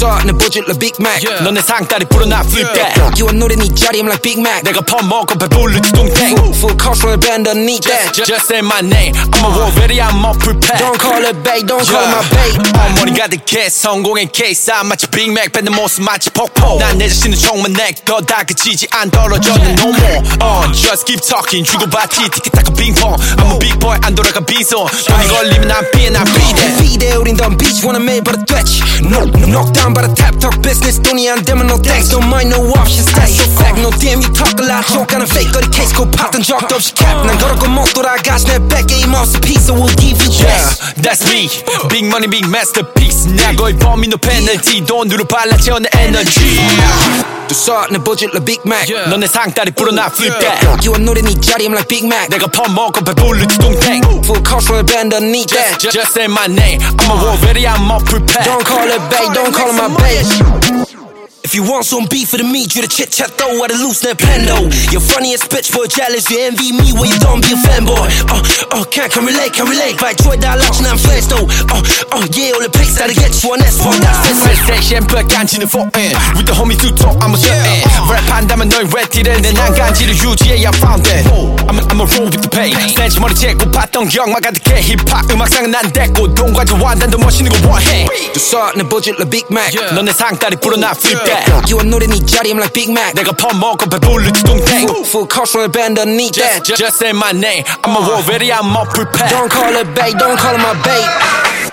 써 내 보질러 Big Mac 너네 상다리 불어나 flip that 기원 노래 네 자리 I'm like Big Mac 내가 퍼먹어 배불르지 동생 Full cultural band underneath that Just say my name I'm a war ready I'm all prepared Don't call it bait don't call it my bait 머리 가득해 성공의 케이스 마치 Big Mac 뱉는 모습 마치 폭포 난 내 자신은 정말 내거 다그치지 안 떨어져는 no more Just keep talking 주고받기 티키타카 빙봉 I'm a big boy 안 돌아가 비소 돈이 걸리면 난 피해 난 비대 비대 우린 던 beach wanna make but a threat knock down by the tap talk business 돈이 안 되면 no thanks don't mind no options that's so fact no damn you talk a lot 욕하는 fake 거리 케이스 고 팠던 적도 없이 cap 난 걸었고 못 돌아가시 내 back game masterpiece so we'll give you best That's me Big money big masterpiece 나 거의 범위 no penalty 돈으로 발라채워 내 에너지 또 써 내 보질러 Big Mac 너네 상다리 불어나 flip that 기원 노래 네 자리 I'm like Big Mac 내가 퍼먹어 배불르지 동생 Full cultural band underneath that Just say my name I'm a war ready I'm all prepared Don't call it bait don't call it my bait If you want some beef with me, you the chit chat though, I the loose net pendo. You're funniest bitch for jealous, you envy me when you don't be a fanboy. Can't relate. By Troy Dialogue, I'm flex though. Yeah, all the pics that'll get you on S4, that's it. Session, but 간지는 foreign. With the homie to talk, I'm a certain. Rap 한다면 너의 랩딜은 난 간지를 유지해, I found it. I'm a roll with the pain. 스탠치 머리 채고 봤던 기억만 가득해. 힙합 음악상은 난 됐고, 돈과 좋아한다는 더 멋있는 거 원해. 또 써 내 보질러 Big Mac. 너네 상다리 불어나 flip that. 기원 노래 네 자리 I'm like Big Mac 내가 퍼먹어 배불르지 동생 Full cultural band underneath that Just say my name I'm a war ready I'm all prepared Don't call it bait don't call it my bait